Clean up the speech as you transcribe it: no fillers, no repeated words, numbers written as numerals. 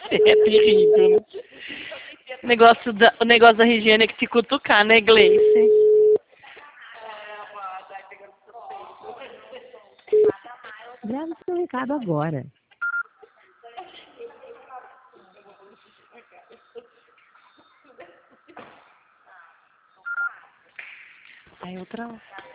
É terrível, né? O negócio da Regiane é que se cutucar, né, Gleice? Grave seu recado agora. Aí outra.